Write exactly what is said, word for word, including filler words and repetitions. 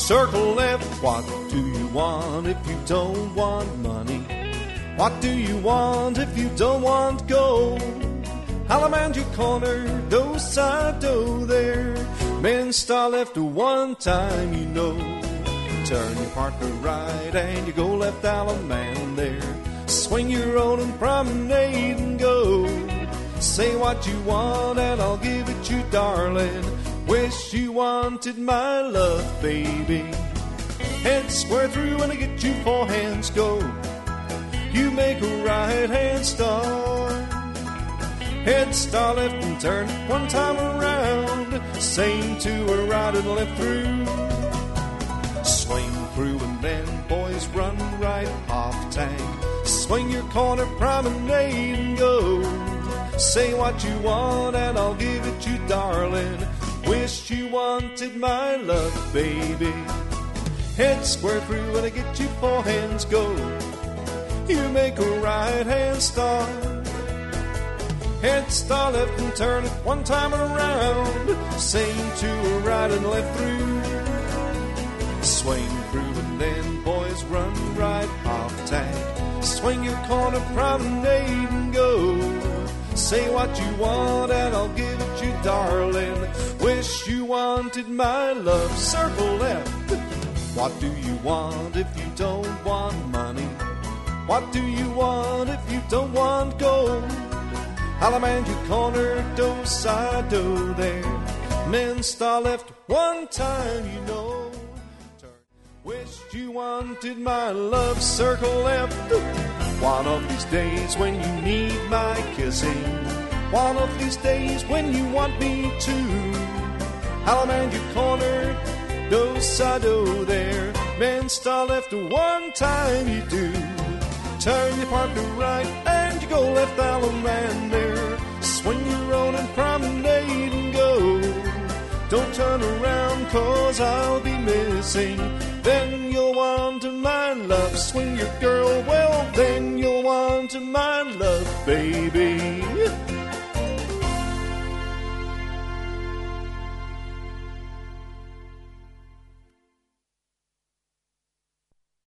circle left. What do you want if you don't want money? What do you want if you don't want gold? Alamandia corner, do side do there. Men star left one time, you know. Turn your partner right and you go left, Alaman there. Swing your road and promenade and go. Say what you want and I'll give it you, darling. Wish you wanted my love, baby. Head square through and I get you four hands go. You make a right hand star. Head star left and turn one time around. Same to a right and left through. Swing through and then boys run right off tank. Swing your corner, promenade and go. Say what you want and I'll give it you, darling. Wish you wanted my love, baby. Head square through and I get you four hands go. You make a right hand star. Head star left and turn it one time around. Same to a right and left through. Swing through and then boys run right off tank. Swing your corner, promenade and go. Say what you want and I'll give it you, darling. Wish you wanted my love, circle left. What do you want if you don't want money? What do you want if you don't want gold? Alamandia corner, do side do there. Men star left one time, you know. Turn. Wished you wanted my love, circle left. One of these days when you need my kissing. One of these days when you want me to. Alamandia corner, do side do there. Men star left one time, you do. Turn your partner right and you go left, Alaman there. Swing your own and promenade and go. Don't turn around cause I'll be missing. Then you'll want to my love. Swing your girl, well then you'll want to my love, baby.